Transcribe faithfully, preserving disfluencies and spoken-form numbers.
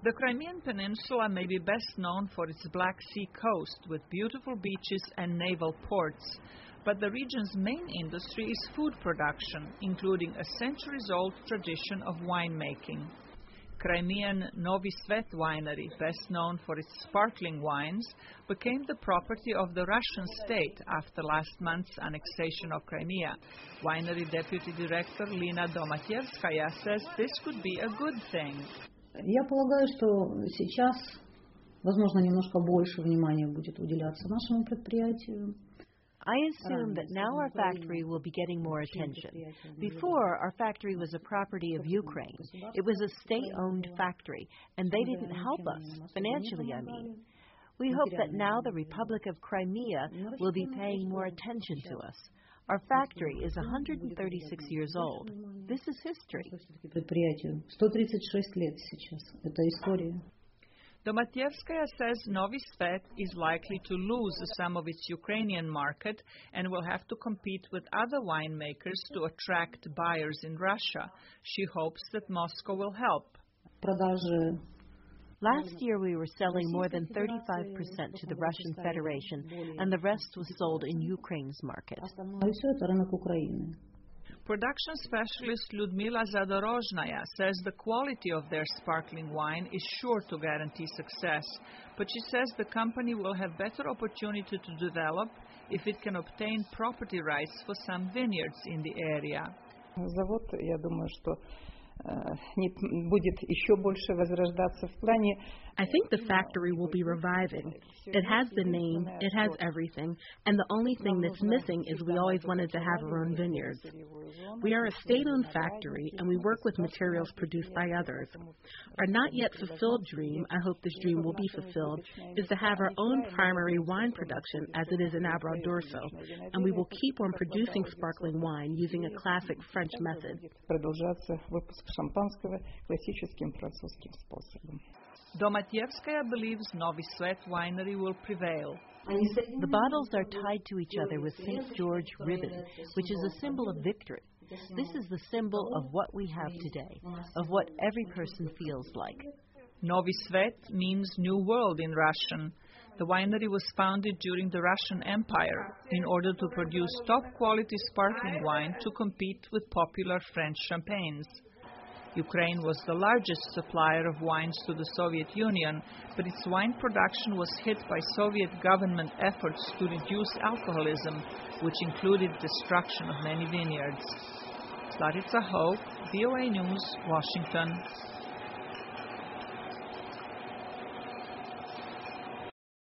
The Crimean Peninsula may be best known for its Black Sea coast with beautiful beaches and naval ports, but the region's main industry is food production, including a centuries-old tradition of winemaking. Crimean Novi Svet winery, best known for its sparkling wines, became the property of the Russian state after last month's annexation of Crimea. Winery deputy director Lina Domatyevskaya says this could be a good thing. Я полагаю, что сейчас, возможно, немножко больше внимания будет уделяться нашему предприятию. I assume that now our factory will be getting more attention. Before, our factory was a property of Ukraine. It was a state-owned factory, and they didn't help us, financially, I mean. We hope that now the Republic of Crimea will be paying more attention to us. Our factory is one hundred thirty-six years old. This is history. сто тридцать шесть лет сейчас. Это история. Domatyevskaya says Novi Svet is likely to lose some of its Ukrainian market and will have to compete with other winemakers to attract buyers in Russia. She hopes that Moscow will help. Продажи. Last year we were selling more than thirty-five percent to the Russian Federation, and the rest was sold in Ukraine's market. Production specialist Lyudmila Zadorozhnaya says the quality of their sparkling wine is sure to guarantee success, but she says the company will have better opportunity to develop if it can obtain property rights for some vineyards in the area. Завод, я думаю, что будет еще больше возрождаться в плане. I think the factory will be reviving. It has the name, it has everything, and the only thing that's missing is we always wanted to have our own vineyards. We are a state-owned factory, and we work with materials produced by others. Our not yet fulfilled dream, I hope this dream will be fulfilled, is to have our own primary wine production as it is in Abra Dorso, and we will keep on producing sparkling wine using a classic French method. Продолжаться выпуск шампанского классическим французским способом. Domatyevskaya believes Novi Svet winery will prevail. The bottles are tied to each other with Saint George ribbon, which is a symbol of victory. This is the symbol of what we have today, of what every person feels like. Novi Svet means new world in Russian. The winery was founded during the Russian Empire in order to produce top-quality sparkling wine to compete with popular French champagnes. Ukraine was the largest supplier of wines to the Soviet Union, but its wine production was hit by Soviet government efforts to reduce alcoholism, which included destruction of many vineyards. Slavica Ho, V O A News, Washington.